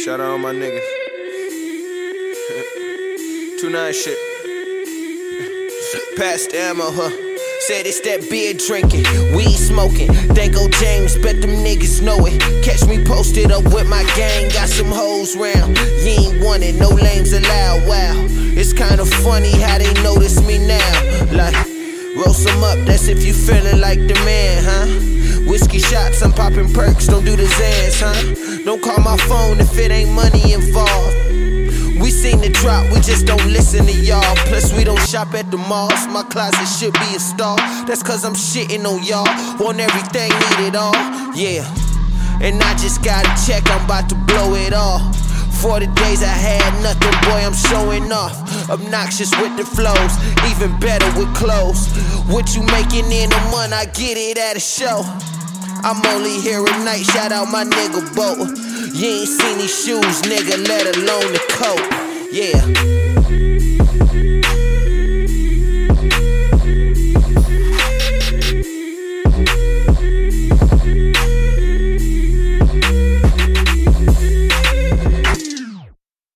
Shout out all my niggas. 2-9 shit. Past the ammo, huh? Said it's that beer drinking, weed smoking. Danko James, bet them niggas know it. Catch me posted up with my gang, got some hoes round. You ain't want it, no lames allowed, wow. It's kinda funny how they notice me now. Like, roast them up, that's if you feeling like the man, huh? Whiskey shots, I'm popping perks, don't do the Zans, huh? Don't call my phone if it ain't money involved. We seen the drop, we just don't listen to y'all. Plus we don't shop at the malls, my closet should be a stall. That's cause I'm shitting on y'all, want everything, need it all, yeah. And I just got a check, I'm about to blow it all. 40 days I had nothing, boy, I'm showing off. Obnoxious with the flows, even better with clothes. What you making in a month, I get it at a show. I'm only here at night, shout out my nigga Bo. You ain't seen these shoes, nigga, let alone the coat, yeah.